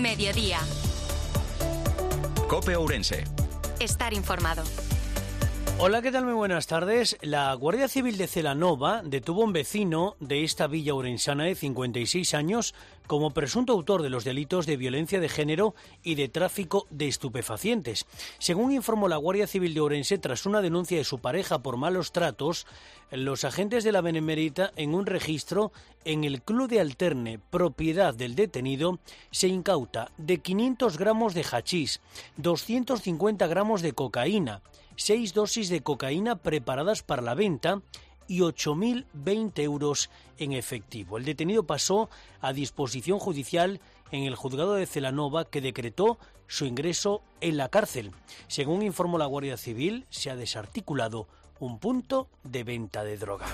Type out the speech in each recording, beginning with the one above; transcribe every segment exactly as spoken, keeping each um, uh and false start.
Mediodía. COPE Ourense. Estar informado. Hola, ¿qué tal? Muy buenas tardes. La Guardia Civil de Celanova detuvo a un vecino de esta villa ourensana de cincuenta y seis años como presunto autor de los delitos de violencia de género y de tráfico de estupefacientes. Según informó la Guardia Civil de Ourense, tras una denuncia de su pareja por malos tratos, los agentes de la Benemérita, en un registro en el Club de Alterne, propiedad del detenido, se incauta de quinientos gramos de hachís, doscientos cincuenta gramos de cocaína, seis dosis de cocaína preparadas para la venta y ocho mil veinte euros en efectivo. El detenido pasó a disposición judicial en el juzgado de Celanova, que decretó su ingreso en la cárcel. Según informó la Guardia Civil, se ha desarticulado un punto de venta de droga.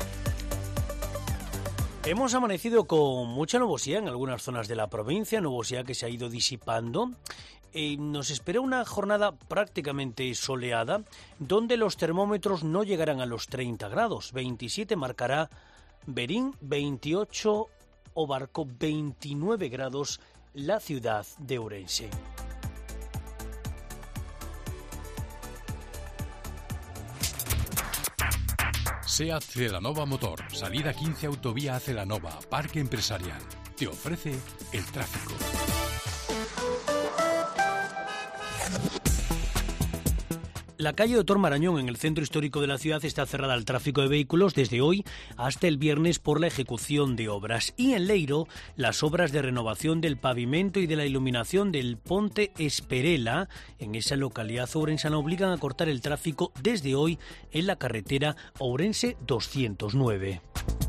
Hemos amanecido con mucha nubosidad en algunas zonas de la provincia, nubosidad que se ha ido disipando. Eh, nos espera una jornada prácticamente soleada, donde los termómetros no llegarán a los treinta grados. veintisiete marcará Berín, veintiocho Obarco, veintinueve grados la ciudad de Ourense. SEAT Celanova Motor, salida quince Autovía Celanova, Parque Empresarial. Te ofrece el tráfico. La calle Doctor Marañón, en el centro histórico de la ciudad, está cerrada al tráfico de vehículos desde hoy hasta el viernes por la ejecución de obras. Y en Leiro, las obras de renovación del pavimento y de la iluminación del Ponte Esperela, en esa localidad ourensana, obligan a cortar el tráfico desde hoy en la carretera Ourense doscientos nueve.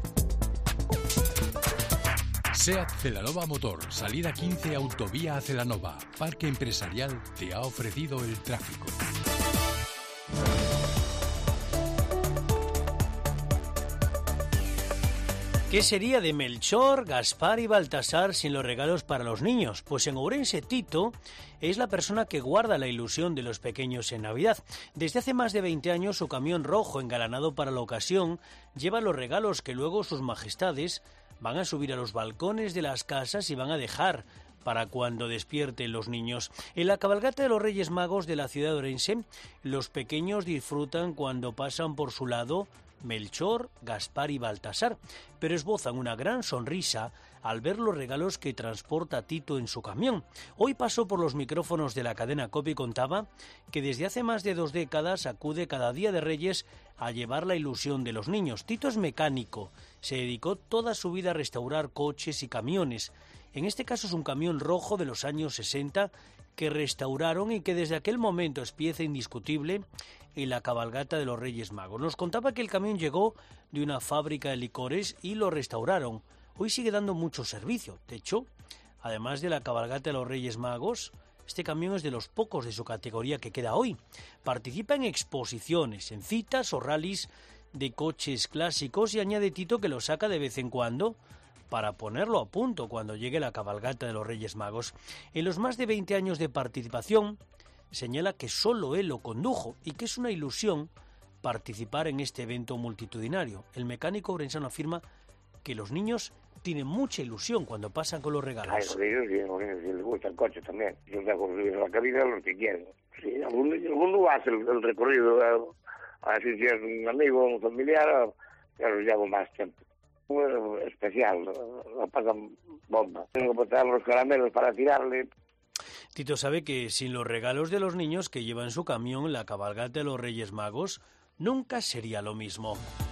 SEAT Celanova Motor, salida quince Autovía Celanova, Parque Empresarial, te ha ofrecido el tráfico. ¿Qué sería de Melchor, Gaspar y Baltasar sin los regalos para los niños? Pues en Ourense, Tito es la persona que guarda la ilusión de los pequeños en Navidad. Desde hace más de veinte años, su camión rojo, engalanado para la ocasión, lleva los regalos que luego sus majestades van a subir a los balcones de las casas y van a dejar para cuando despierten los niños. En la cabalgata de los Reyes Magos de la ciudad de Ourense, los pequeños disfrutan cuando pasan por su lado Melchor, Gaspar y Baltasar, pero esbozan una gran sonrisa al ver los regalos que transporta Tito en su camión. Hoy pasó por los micrófonos de la cadena COPE y contaba que desde hace más de dos décadas acude cada día de Reyes a llevar la ilusión de los niños. Tito es mecánico, se dedicó toda su vida a restaurar coches y camiones. En este caso es un camión rojo de los años sesenta que restauraron y que desde aquel momento es pieza indiscutible en la cabalgata de los Reyes Magos. Nos contaba que el camión llegó de una fábrica de licores y lo restauraron. Hoy sigue dando mucho servicio. De hecho, además de la cabalgata de los Reyes Magos, este camión es de los pocos de su categoría que queda hoy. Participa en exposiciones, en citas o rallies de coches clásicos y añade Tito que lo saca de vez en cuando para ponerlo a punto cuando llegue la cabalgata de los Reyes Magos. En los más de veinte años de participación, señala que solo él lo condujo y que es una ilusión participar en este evento multitudinario. El mecánico ourensano afirma que los niños tienen mucha ilusión cuando pasan con los regalos. Ay, los niños, sí, los niños, sí, les gusta el coche también. Yo dejo subir a la cabina los que quieren. Sí, alguno, alguno hace el, el recorrido, a ver si es un amigo, un familiar, ya los llevo más tiempo. Bueno, especial, lo pasan bomba. Tengo que botar los caramelos para tirarle. Tito sabe que sin los regalos de los niños que lleva en su camión la cabalgata de los Reyes Magos, nunca sería lo mismo.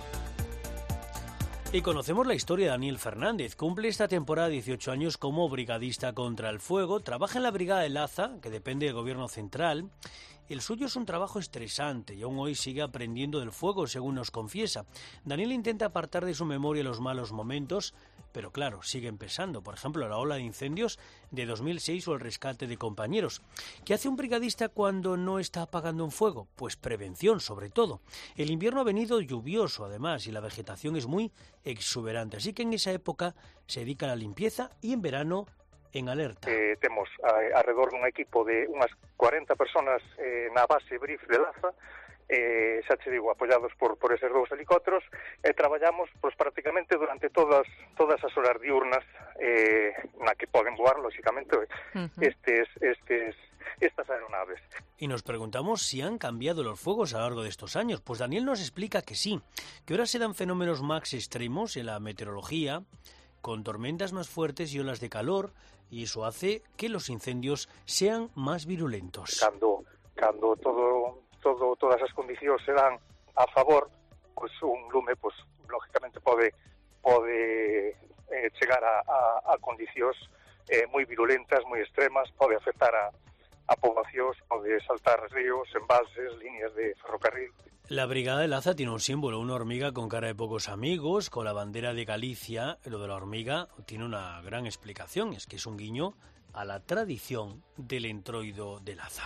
Y conocemos la historia de Daniel Fernández. Cumple esta temporada dieciocho años como brigadista contra el fuego. Trabaja en la Brigada de Laza, que depende del Gobierno Central. El suyo es un trabajo estresante y aún hoy sigue aprendiendo del fuego, según nos confiesa. Daniel intenta apartar de su memoria los malos momentos, pero claro, siguen pesando. Por ejemplo, la ola de incendios de dos mil seis o el rescate de compañeros. ¿Qué hace un brigadista cuando no está apagando un fuego? Pues prevención, sobre todo. El invierno ha venido lluvioso, además, y la vegetación es muy exuberante. Así que en esa época se dedica a la limpieza y en verano en alerta. Eh, temos a, alrededor dun equipo de unhas cuarenta personas eh, na base Brif de Laza eh, xa che digo, apoyados por, por eses dous helicópteros, e traballamos pois, prácticamente durante todas todas as horas diurnas eh, na que poden voar, lóxicamente, uh-huh. estes, estes, estas aeronaves. Y nos preguntamos si han cambiado los fuegos a lo largo de estos años. Pues Daniel nos explica que sí, que ahora se dan fenómenos más extremos en la meteorología, con tormentas más fuertes y olas de calor, y eso hace que los incendios sean más virulentos. Cando, cando todo, todo, todas as condicións se dan a favor, pues un lume, pues, lógicamente pode, pode eh, chegar a, a, a condicións eh, moi virulentas, moi extremas, pode afectar a, a poboacións, pode saltar ríos, embalses, líneas de ferrocarril. La Brigada de Laza tiene un símbolo, una hormiga con cara de pocos amigos, con la bandera de Galicia. Lo de la hormiga tiene una gran explicación, es que es un guiño a la tradición del entroido de Laza.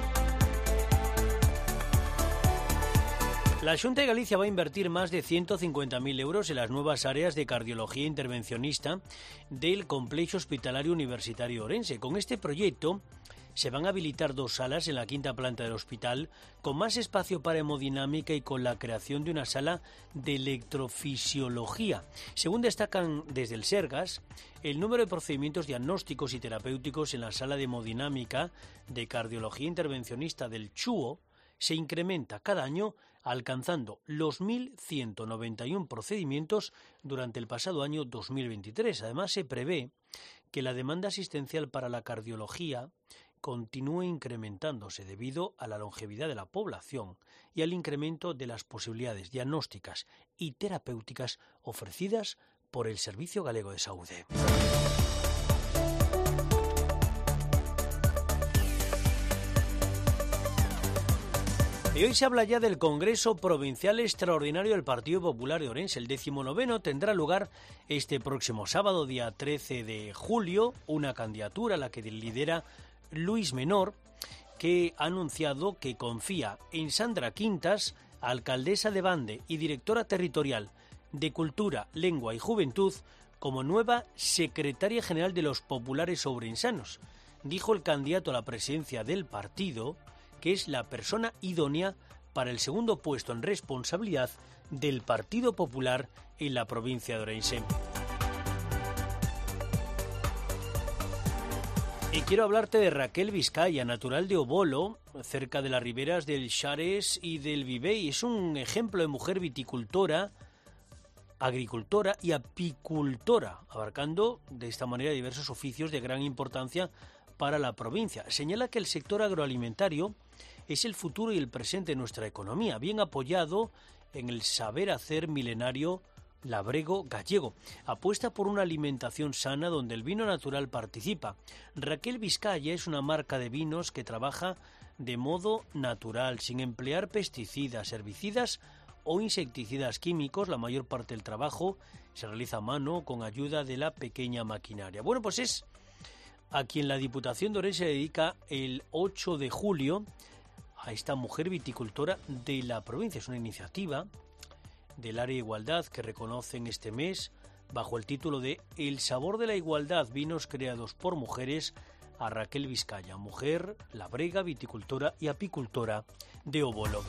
La Xunta de Galicia va a invertir más de ciento cincuenta mil euros en las nuevas áreas de cardiología intervencionista del Complejo Hospitalario Universitario Ourense. Con este proyecto se van a habilitar dos salas en la quinta planta del hospital, con más espacio para hemodinámica y con la creación de una sala de electrofisiología. Según destacan desde el Sergas, el número de procedimientos diagnósticos y terapéuticos en la sala de hemodinámica de cardiología intervencionista del Chúo se incrementa cada año, alcanzando los mil ciento noventa y uno procedimientos durante el pasado año dos mil veintitrés. Además, se prevé que la demanda asistencial para la cardiología continúe incrementándose debido a la longevidad de la población y al incremento de las posibilidades diagnósticas y terapéuticas ofrecidas por el Servicio Galego de Saúde. Y hoy se habla ya del Congreso Provincial Extraordinario del Partido Popular de Ourense. El decimonoveno tendrá lugar este próximo sábado, día trece de julio, una candidatura a la que lidera Luis Menor, que ha anunciado que confía en Sandra Quintas, alcaldesa de Bande y directora territorial de Cultura, Lengua y Juventud, como nueva secretaria general de los populares ourensanos. Dijo el candidato a la presidencia del partido que es la persona idónea para el segundo puesto en responsabilidad del Partido Popular en la provincia de Ourense. Y quiero hablarte de Raquel Vizcaya, natural de Obolo, cerca de las riberas del Xares y del Vivei. Es un ejemplo de mujer viticultora, agricultora y apicultora, abarcando de esta manera diversos oficios de gran importancia para la provincia. Señala que el sector agroalimentario es el futuro y el presente de nuestra economía, bien apoyado en el saber hacer milenario labrego gallego. Apuesta por una alimentación sana donde el vino natural participa. Raquel Vizcaya es una marca de vinos que trabaja de modo natural, sin emplear pesticidas, herbicidas o insecticidas químicos. La mayor parte del trabajo se realiza a mano con ayuda de la pequeña maquinaria. Bueno, pues es a quien la Diputación de Ourense dedica el ocho de julio a esta mujer viticultora de la provincia. Es una iniciativa del área de igualdad que reconocen este mes bajo el título de El sabor de la igualdad, vinos creados por mujeres, a Raquel Vizcaya, mujer labrega, viticultora y apicultora de Obolo.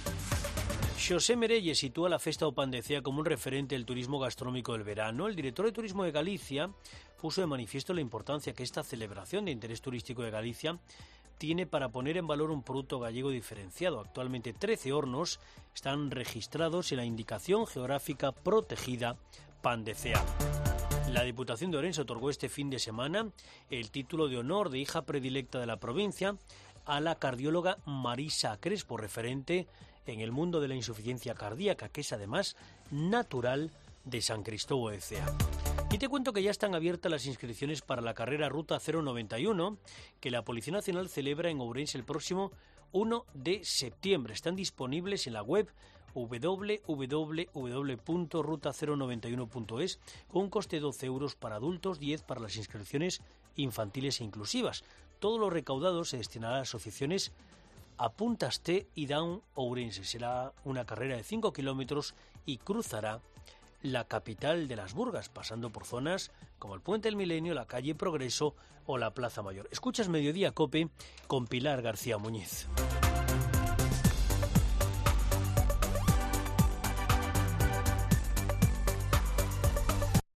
Xosé Merelles sitúa la Festa do Pan de Cea como un referente del turismo gastronómico del verano. El director de Turismo de Galicia puso de manifiesto la importancia que esta celebración de interés turístico de Galicia tiene para poner en valor un producto gallego diferenciado. Actualmente trece hornos están registrados en la indicación geográfica protegida Pan de Cea. La Diputación de Ourense otorgó este fin de semana el título de honor de hija predilecta de la provincia a la cardióloga Marisa Crespo, referente en el mundo de la insuficiencia cardíaca, que es además natural de San Cristóbal de Cea. Y te cuento que ya están abiertas las inscripciones para la carrera Ruta cero noventa y uno, que la Policía Nacional celebra en Ourense el próximo uno de septiembre. Están disponibles en la web doble u doble u doble u punto ruta cero noventa y uno punto es, con un coste de doce euros para adultos, diez para las inscripciones infantiles e inclusivas. Todo lo recaudado se destinará a asociaciones Apúntaste y Down Ourense. Será una carrera de cinco kilómetros y cruzará la capital de las Burgas, pasando por zonas como el Puente del Milenio, la calle Progreso o la Plaza Mayor. Escuchas Mediodía Cope con Pilar García Muñiz.